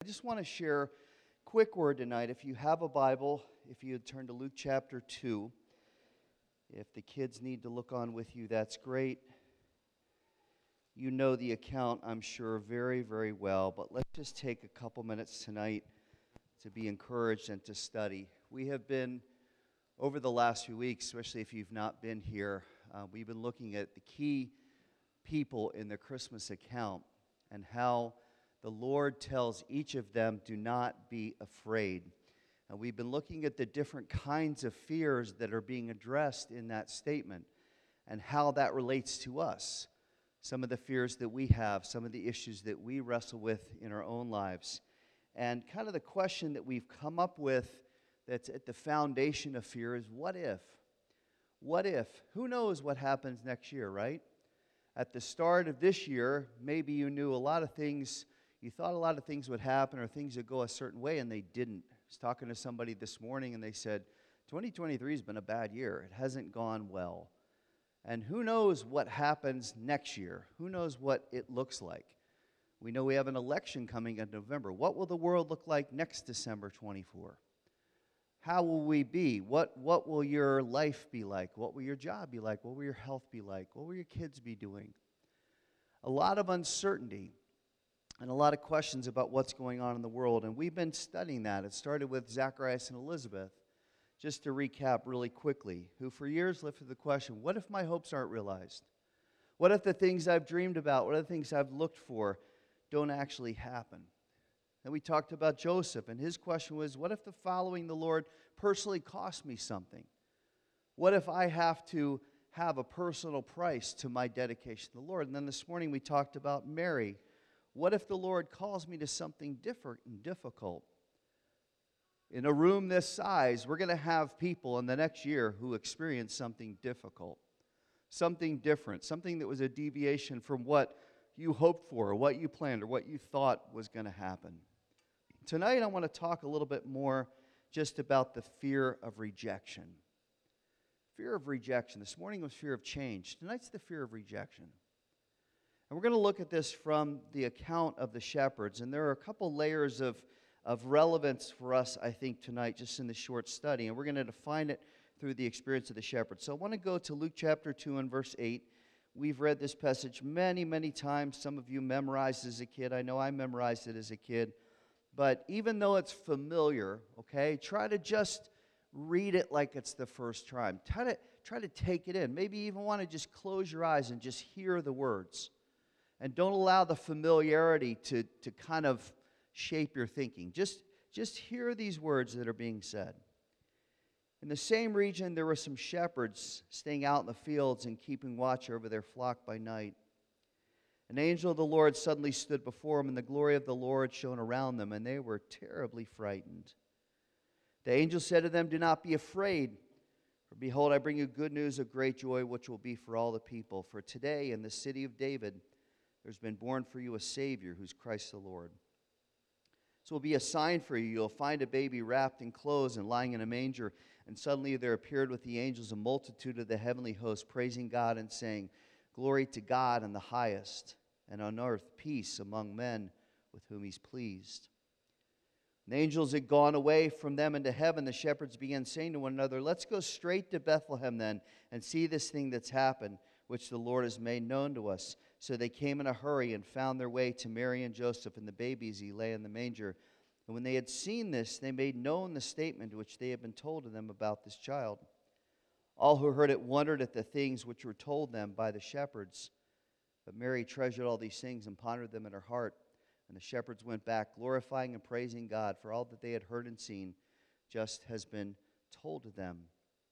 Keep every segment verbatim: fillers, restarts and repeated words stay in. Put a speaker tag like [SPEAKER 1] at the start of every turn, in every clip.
[SPEAKER 1] just want to share a quick word tonight. If you have a Bible, if you would turn to Luke chapter two. If the kids need to look on with you, that's great. You know the account, I'm sure, very, very well. But let's just take a couple minutes tonight to be encouraged and to study. We have been, over the last few weeks, especially if you've not been here, uh, we've been looking at the key people in the Christmas account and how the Lord tells each of them, do not be afraid. And we've been looking at the different kinds of fears that are being addressed in that statement and how that relates to us. Some of the fears that we have, some of the issues that we wrestle with in our own lives. And kind of the question that we've come up with that's at the foundation of fear is, what if? What if? Who knows what happens next year, right? At the start of this year, maybe you knew a lot of things, you thought a lot of things would happen or things would go a certain way, and they didn't. I was talking to somebody this morning, and they said, twenty twenty-three has been a bad year. It hasn't gone well. And who knows what happens next year? Who knows what it looks like? We know we have an election coming in November. What will the world look like next December twenty-fourth? How will we be? What, what will your life be like? What will your job be like? What will your health be like? What will your kids be doing? A lot of uncertainty and a lot of questions about what's going on in the world. And we've been studying that. It started with Zacharias and Elizabeth. Just to recap really quickly, who for years lifted the question, what if my hopes aren't realized? What if the things I've dreamed about, what are the things I've looked for don't actually happen? And we talked about Joseph, and his question was, what if the following the Lord personally cost me something? What if I have to have a personal price to my dedication to the Lord? And then this morning we talked about Mary. What if the Lord calls me to something different and difficult? In a room this size, we're going to have people in the next year who experience something difficult, something different, something that was a deviation from what you hoped for or what you planned or what you thought was going to happen. Tonight I want to talk a little bit more just about the fear of rejection. Fear of rejection. This morning was fear of change. Tonight's the fear of rejection. And we're going to look at this from the account of the shepherds. And there are a couple layers of, of relevance for us, I think, tonight, just in the short study. And we're going to define it through the experience of the shepherds. So I want to go to Luke chapter two and verse eight. We've read this passage many, many times. Some of you memorized it as a kid. I know I memorized it as a kid. But even though it's familiar, okay, try to just read it like it's the first time. Try to, try to take it in. Maybe you even want to just close your eyes and just hear the words. And don't allow the familiarity to, to kind of shape your thinking. Just, just hear these words that are being said. In the same region, there were some shepherds staying out in the fields and keeping watch over their flock by night. An angel of the Lord suddenly stood before them, and the glory of the Lord shone around them, and they were terribly frightened. The angel said to them, do not be afraid, for behold, I bring you good news of great joy, which will be for all the people. For today in the city of David, there's been born for you a Savior, who's Christ the Lord. This will be a sign for you. You'll find a baby wrapped in clothes and lying in a manger. And suddenly there appeared with the angels a multitude of the heavenly host, praising God and saying, glory to God in the highest, and on earth peace among men with whom he's pleased. And the angels had gone away from them into heaven. The shepherds began saying to one another, let's go straight to Bethlehem then, and see this thing that's happened, which the Lord has made known to us. So they came in a hurry and found their way to Mary and Joseph and the baby as he lay in the manger. And when they had seen this, they made known the statement which they had been told to them about this child. All who heard it wondered at the things which were told them by the shepherds. But Mary treasured all these things and pondered them in her heart. And the shepherds went back, glorifying and praising God for all that they had heard and seen, just has been told to them.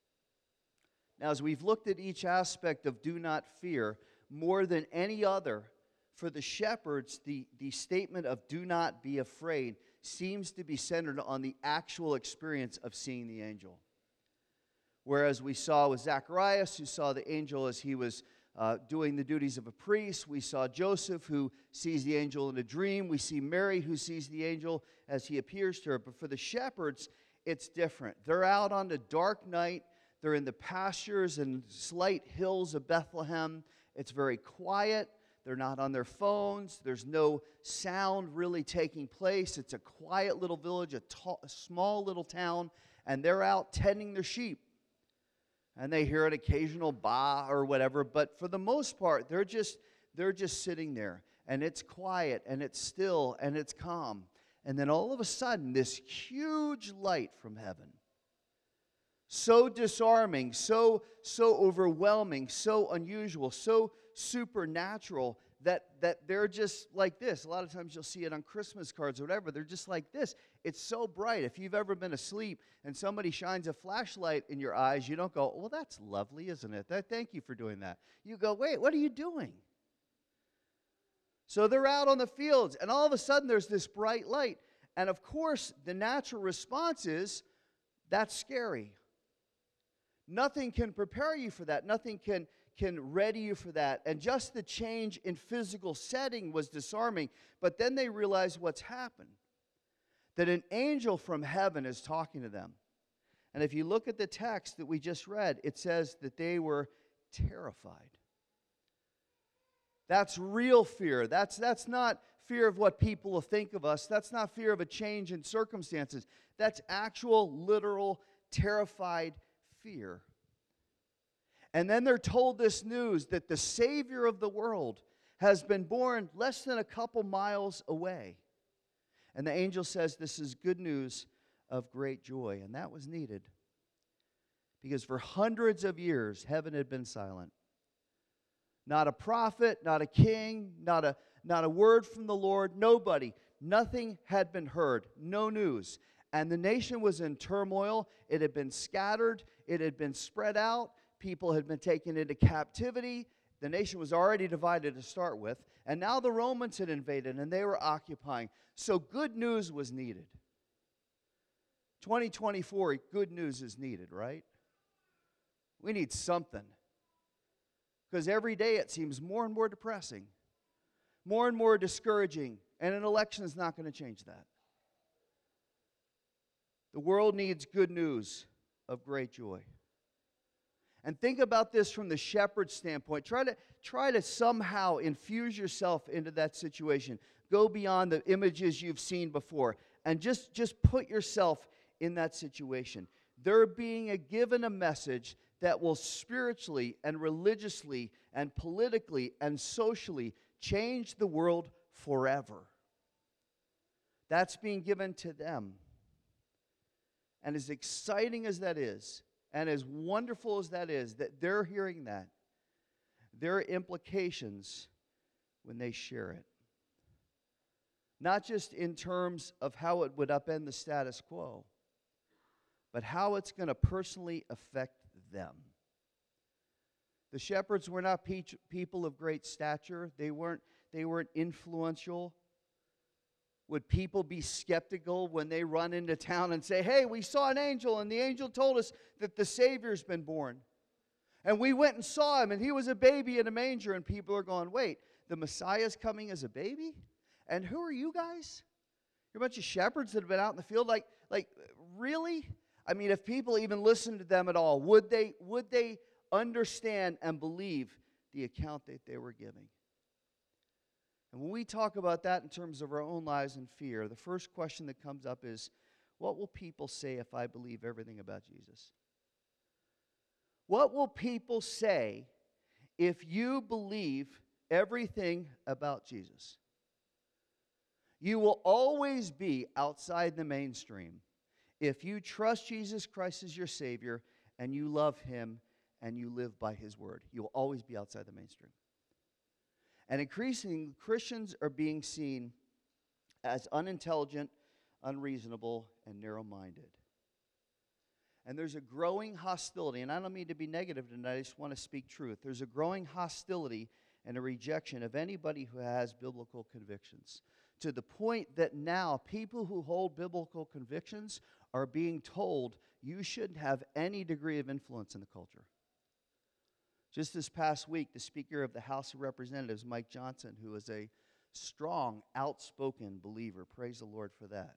[SPEAKER 1] Now, as we've looked at each aspect of do not fear, more than any other, for the shepherds, the, the statement of do not be afraid seems to be centered on the actual experience of seeing the angel. Whereas we saw with Zacharias, who saw the angel as he was uh, doing the duties of a priest. We saw Joseph, who sees the angel in a dream. We see Mary, who sees the angel as he appears to her. But for the shepherds, it's different. They're out on the dark night. They're in the pastures and slight hills of Bethlehem. It's very quiet. They're not on their phones. There's no sound really taking place. It's a quiet little village, a, ta- a small little town, and they're out tending their sheep. And they hear an occasional baa or whatever, but for the most part, they're just they're just sitting there, and it's quiet, and it's still, and it's calm. And then all of a sudden, this huge light from heaven, so disarming, so so overwhelming, so unusual, so supernatural, that that they're just like this. A lot of times you'll see it on Christmas cards or whatever. They're just like this. It's so bright. If you've ever been asleep and somebody shines a flashlight in your eyes, you don't go, well, that's lovely, isn't it? That, thank you for doing that. You go, wait, what are you doing? So they're out on the fields, and all of a sudden there's this bright light. And of course, the natural response is, that's scary. Nothing can prepare you for that. Nothing can, can ready you for that. And just the change in physical setting was disarming. But then they realized what's happened. That an angel from heaven is talking to them. And if you look at the text that we just read, it says that they were terrified. That's real fear. That's, that's not fear of what people will think of us. That's not fear of a change in circumstances. That's actual, literal, terrified fear. And then they're told this news that the Savior of the world has been born less than a couple miles away. And the angel says this is good news of great joy. And that was needed. Because for hundreds of years, heaven had been silent. Not a prophet, not a king, not a, not a word from the Lord, nobody. Nothing had been heard, no news. And the nation was in turmoil. It had been scattered. It had been spread out. People had been taken into captivity. The nation was already divided to start with. And now the Romans had invaded and they were occupying. So good news was needed. twenty twenty-four, good news is needed, right? We need something. Because every day it seems more and more depressing, more and more discouraging, and an election is not going to change that. The world needs good news of great joy. And think about this from the shepherd's standpoint. Try to, try to somehow infuse yourself into that situation. Go beyond the images you've seen before, and just, just put yourself in that situation. They're being a, given a message that will spiritually and religiously and politically and socially change the world forever. That's being given to them. And as exciting as that is, and as wonderful as that is, that they're hearing that, there are implications when they share it. Not just in terms of how it would upend the status quo, but how it's going to personally affect them. The shepherds were not pe- people of great stature. They weren't, they weren't influential. Would people be skeptical when they run into town and say, hey, we saw an angel, and the angel told us that the Savior's been born. And we went and saw him, and he was a baby in a manger, and people are going, wait, the Messiah's coming as a baby? And who are you guys? You're a bunch of shepherds that have been out in the field? Like, like really? I mean, if people even listened to them at all, would they, would they understand and believe the account that they were giving? And when we talk about that in terms of our own lives and fear, the first question that comes up is, what will people say if I believe everything about Jesus? What will people say if you believe everything about Jesus? You will always be outside the mainstream if you trust Jesus Christ as your Savior and you love Him and you live by His word. You will always be outside the mainstream. And increasingly, Christians are being seen as unintelligent, unreasonable, and narrow-minded. And there's a growing hostility, and I don't mean to be negative tonight, I just want to speak truth. There's a growing hostility and a rejection of anybody who has biblical convictions, to the point that now people who hold biblical convictions are being told you shouldn't have any degree of influence in the culture. Just this past week, the Speaker of the House of Representatives, Mike Johnson, who is a strong, outspoken believer, praise the Lord for that.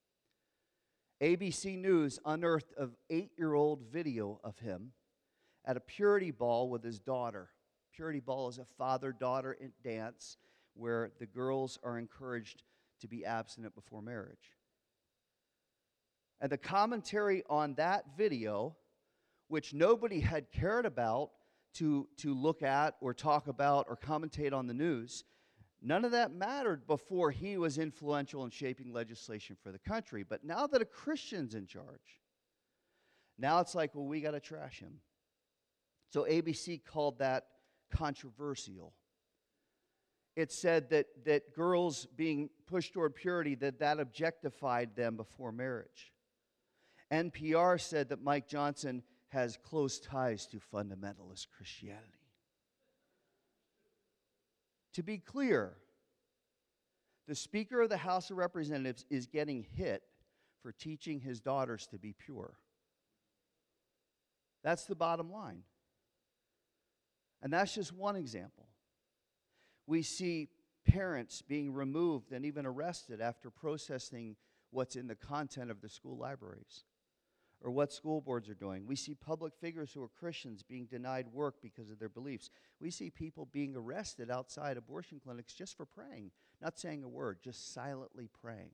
[SPEAKER 1] A B C News unearthed an eight-year-old video of him at a purity ball with his daughter. Purity ball is a father-daughter dance where the girls are encouraged to be abstinent before marriage. And the commentary on that video, which nobody had cared about to, to look at or talk about or commentate on the news, none of that mattered before he was influential in shaping legislation for the country. But now that a Christian's in charge, now it's like, well, we got to trash him. So A B C called that controversial. It said that, that girls being pushed toward purity, that that objectified them before marriage. N P R said that Mike Johnson has close ties to fundamentalist Christianity. To be clear, the Speaker of the House of Representatives is getting hit for teaching his daughters to be pure. That's the bottom line. And that's just one example. We see parents being removed and even arrested after processing what's in the content of the school libraries or what school boards are doing. We see public figures who are Christians being denied work because of their beliefs. We see people being arrested outside abortion clinics just for praying, not saying a word, just silently praying.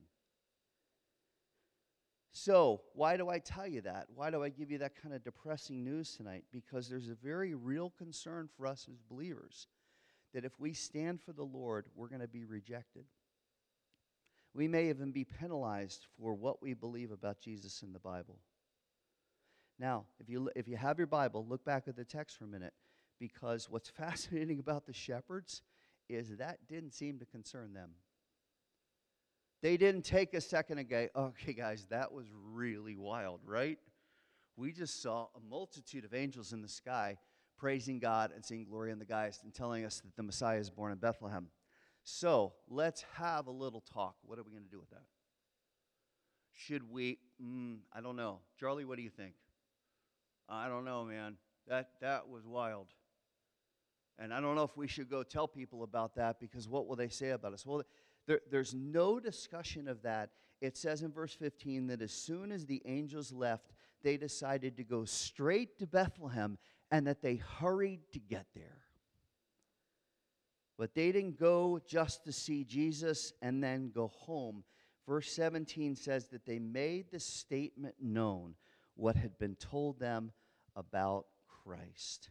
[SPEAKER 1] So, why do I tell you that? Why do I give you that kind of depressing news tonight? Because there's a very real concern for us as believers that if we stand for the Lord, we're going to be rejected. We may even be penalized for what we believe about Jesus in the Bible. Now, if you if you have your Bible, look back at the text for a minute, because what's fascinating about the shepherds is that didn't seem to concern them. They didn't take a second and go, okay, guys, that was really wild, right? We just saw a multitude of angels in the sky praising God and singing glory in the highest and telling us that the Messiah is born in Bethlehem. So let's have a little talk. What are we going to do with that? Should we? Mm, I don't know. Charlie, what do you think? I don't know, man. That that was wild. And I don't know if we should go tell people about that, because what will they say about us? Well, there, there's no discussion of that. It says in verse fifteen that as soon as the angels left, they decided to go straight to Bethlehem and that they hurried to get there. But they didn't go just to see Jesus and then go home. Verse seventeen says that they made the statement known, what had been told them about Christ.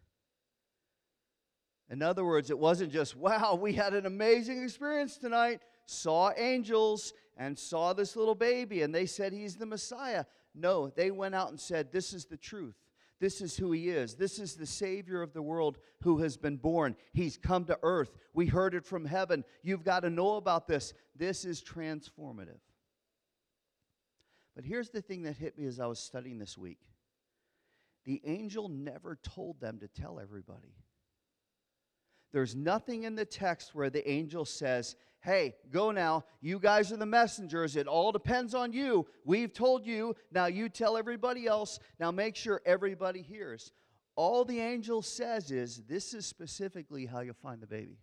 [SPEAKER 1] In other words, it wasn't just, wow, we had an amazing experience tonight, saw angels and saw this little baby, and they said he's the Messiah. No, they went out and said, this is the truth. This is who he is. This is the Savior of the world who has been born. He's come to earth. We heard it from heaven. You've got to know about this. This is transformative. But here's the thing that hit me as I was studying this week. The angel never told them to tell everybody. There's nothing in the text where the angel says, hey, go now. You guys are the messengers. It all depends on you. We've told you. Now you tell everybody else. Now make sure everybody hears. All the angel says is, this is specifically how you'll find the baby.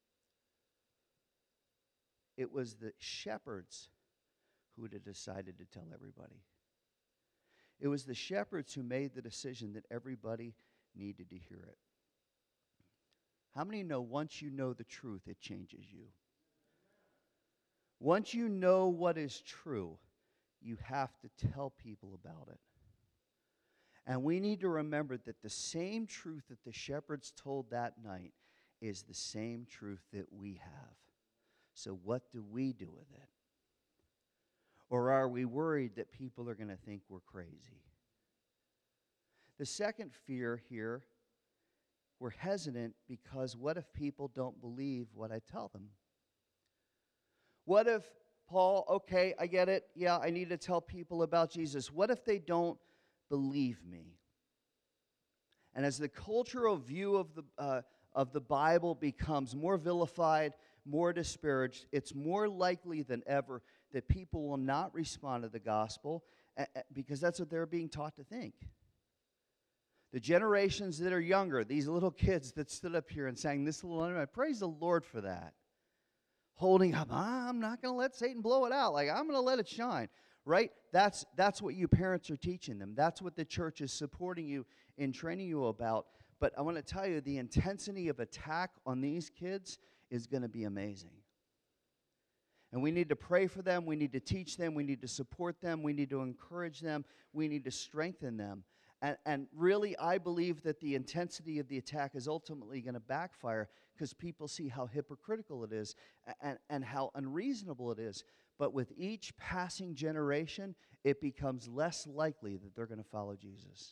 [SPEAKER 1] It was the shepherds who had decided to tell everybody. It was the shepherds who made the decision that everybody needed to hear it. How many know once you know the truth, it changes you? Once you know what is true, you have to tell people about it. And we need to remember that the same truth that the shepherds told that night is the same truth that we have. So what do we do with it? Or are we worried that people are going to think we're crazy? The second fear here, we're hesitant because what if people don't believe what I tell them? What if, Paul, okay, I get it. Yeah, I need to tell people about Jesus. What if they don't believe me? And as the cultural view of the, uh, of the Bible becomes more vilified, more disparaged, it's more likely than ever that people will not respond to the gospel uh, uh, because that's what they're being taught to think. The generations that are younger, these little kids that stood up here and sang this little hymn, I praise the Lord for that. Holding up, I'm not going to let Satan blow it out. Like, I'm going to let it shine, right? That's, that's what you parents are teaching them. That's what the church is supporting you in training you about. But I want to tell you, the intensity of attack on these kids is going to be amazing. And we need to pray for them. We need to teach them. We need to support them. We need to encourage them. We need to strengthen them. And, and really, I believe that the intensity of the attack is ultimately going to backfire because people see how hypocritical it is and, and how unreasonable it is. But with each passing generation, it becomes less likely that they're going to follow Jesus.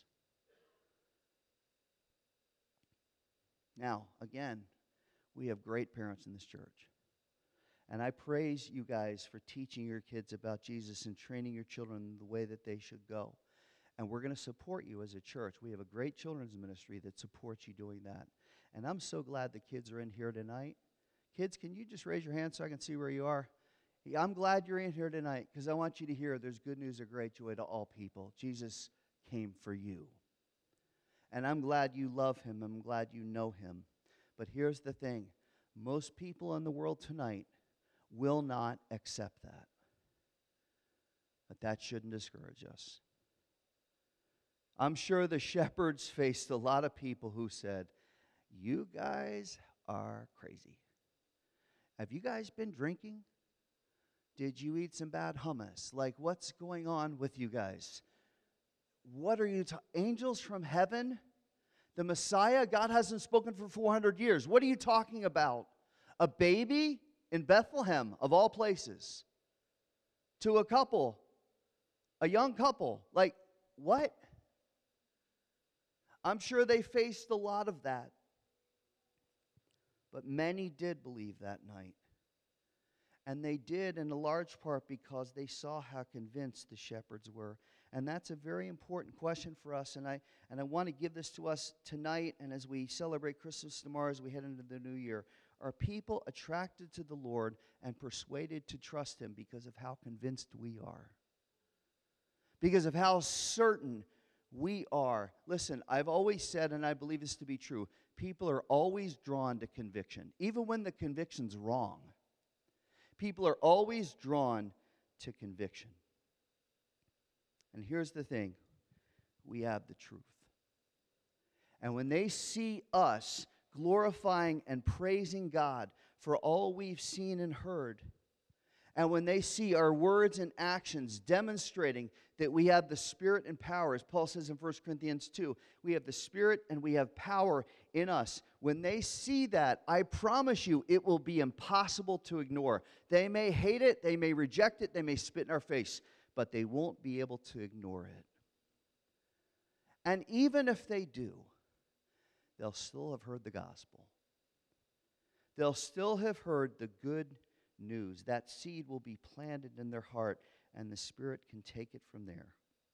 [SPEAKER 1] Now, again, we have great parents in this church. And I praise you guys for teaching your kids about Jesus and training your children the way that they should go. And we're going to support you as a church. We have a great children's ministry that supports you doing that. And I'm so glad the kids are in here tonight. Kids, can you just raise your hand so I can see where you are? Yeah, I'm glad you're in here tonight because I want you to hear there's good news of great joy to all people. Jesus came for you. And I'm glad you love him. I'm glad you know him. But here's the thing. Most people in the world tonight will not accept that. But that shouldn't discourage us. I'm sure the shepherds faced a lot of people who said, you guys are crazy. Have you guys been drinking? Did you eat some bad hummus? Like, what's going on with you guys? What are you ta- angels from heaven? The Messiah? God hasn't spoken for four hundred years. What are you talking about? A baby in Bethlehem, of all places, to a couple, a young couple. Like, what? I'm sure they faced a lot of that. But many did believe that night. And they did in a large part because they saw how convinced the shepherds were. And that's a very important question for us. And I and I want to give this to us tonight and as we celebrate Christmas tomorrow, as we head into the new year. Are people attracted to the Lord and persuaded to trust him because of how convinced we are? Because of how certain we are. Listen, I've always said, and I believe this to be true, people are always drawn to conviction, even when the conviction's wrong. People are always drawn to conviction. And here's the thing. We have the truth. And when they see us glorifying and praising God for all we've seen and heard, and when they see our words and actions demonstrating that we have the Spirit and power, as Paul says in First Corinthians two, we have the Spirit and we have power in us. When they see that, I promise you, it will be impossible to ignore. They may hate it, they may reject it, they may spit in our face, but they won't be able to ignore it. And even if they do, they'll still have heard the gospel. They'll still have heard the good news. That seed will be planted in their heart, and the Spirit can take it from there.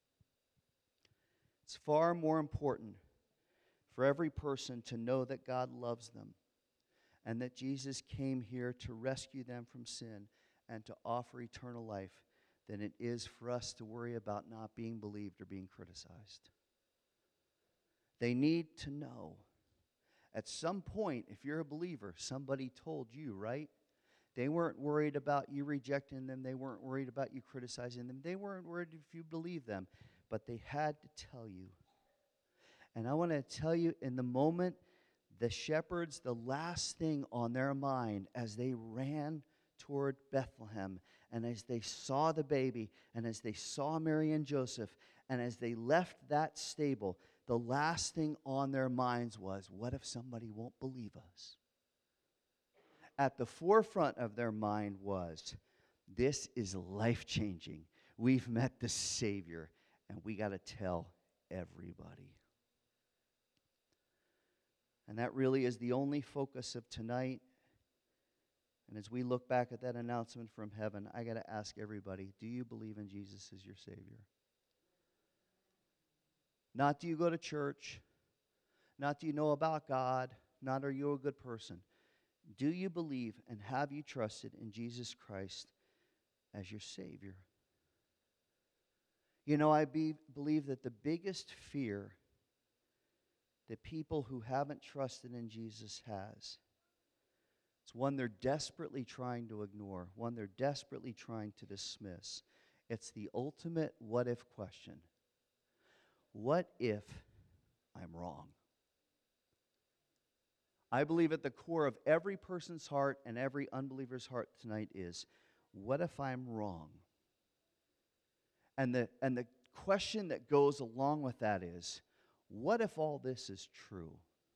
[SPEAKER 1] It's far more important for every person to know that God loves them and that Jesus came here to rescue them from sin and to offer eternal life than it is for us to worry about not being believed or being criticized. They need to know. At some point, if you're a believer, somebody told you, right? They weren't worried about you rejecting them. They weren't worried about you criticizing them. They weren't worried if you believed them. But they had to tell you. And I want to tell you, in the moment, the shepherds, the last thing on their mind as they ran toward Bethlehem, and as they saw the baby, and as they saw Mary and Joseph, and as they left that stable, the last thing on their minds was, what if somebody won't believe us? At the forefront of their mind was, this is life-changing. We've met the Savior, and we got to tell everybody. And that really is the only focus of tonight. And as we look back at that announcement from heaven, I got to ask everybody, do you believe in Jesus as your Savior? Not do you go to church, not do you know about God, not are you a good person. Do you believe and have you trusted in Jesus Christ as your Savior? You know, I be, believe that the biggest fear that people who haven't trusted in Jesus has, it's one they're desperately trying to ignore, one they're desperately trying to dismiss. It's the ultimate what-if question. What if I'm wrong? I believe at the core of every person's heart and every unbeliever's heart tonight is, what if I'm wrong? And the, and the question that goes along with that is, what if all this is true?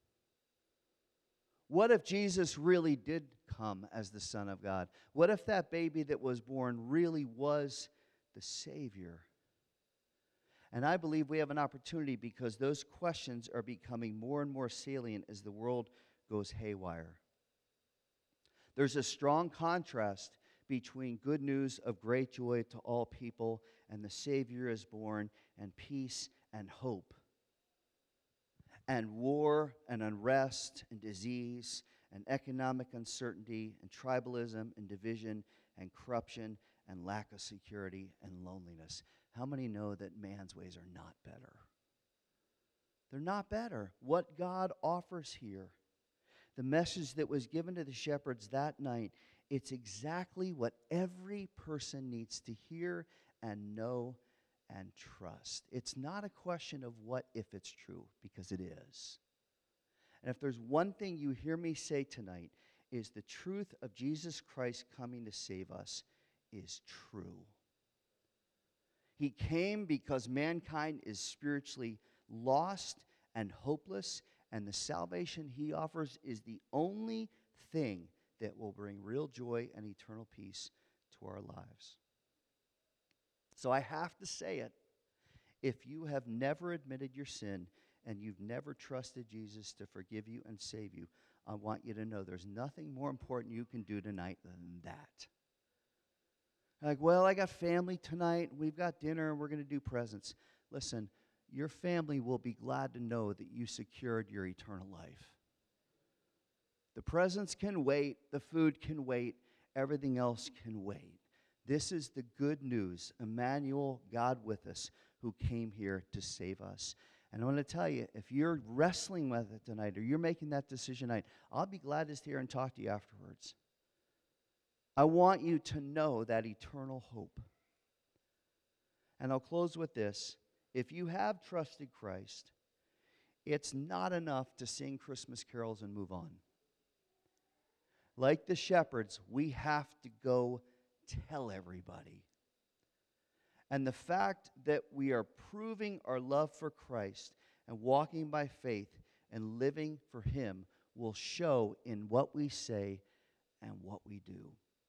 [SPEAKER 1] What if Jesus really did come as the Son of God? What if that baby that was born really was the Savior? And I believe we have an opportunity because those questions are becoming more and more salient as the world goes haywire. There's a strong contrast between good news of great joy to all people and the Savior is born and peace and hope, and war and unrest and disease and economic uncertainty and tribalism and division and corruption and lack of security and loneliness. How many know that man's ways are not better? They're not better. What God offers here, the message that was given to the shepherds that night, it's exactly what every person needs to hear and know and trust. It's not a question of what if it's true, because it is. And if there's one thing you hear me say tonight, is the truth of Jesus Christ coming to save us is true. He came because mankind is spiritually lost and hopeless, and the salvation he offers is the only thing that will bring real joy and eternal peace to our lives. So I have to say it. If you have never admitted your sin and you've never trusted Jesus to forgive you and save you, I want you to know there's nothing more important you can do tonight than that. Like, well, I got family tonight. We've got dinner and we're going to do presents. Listen, your family will be glad to know that you secured your eternal life. The presents can wait. The food can wait. Everything else can wait. This is the good news. Emmanuel, God with us, who came here to save us. And I want to tell you, if you're wrestling with it tonight or you're making that decision tonight, I'll be glad to stay here and talk to you afterwards. I want you to know that eternal hope. And I'll close with this. If you have trusted Christ, it's not enough to sing Christmas carols and move on. Like the shepherds, we have to go tell everybody. And the fact that we are proving our love for Christ and walking by faith and living for Him will show in what we say and what we do.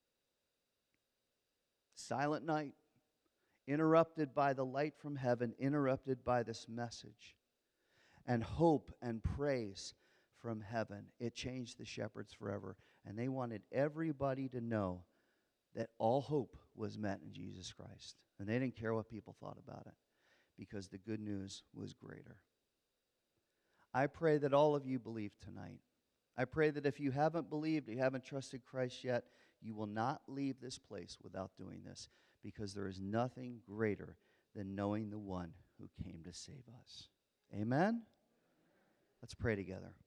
[SPEAKER 1] Silent night, interrupted by the light from heaven, interrupted by this message, and hope and praise from heaven. It changed the shepherds forever, and they wanted everybody to know that all hope was met in Jesus Christ. And they didn't care what people thought about it, because the good news was greater. I pray that all of you believe tonight. I pray that if you haven't believed, you haven't trusted Christ yet, you will not leave this place without doing this, because there is nothing greater than knowing the one who came to save us. Amen? Let's pray together.